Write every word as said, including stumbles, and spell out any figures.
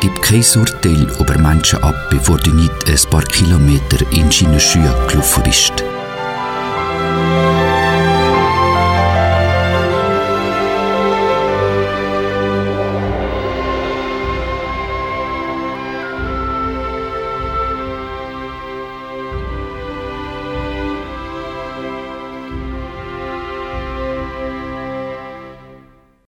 Gib kein Urteil über Menschen ab, bevor du nicht ein paar Kilometer in seine Schuhe gelaufen bist.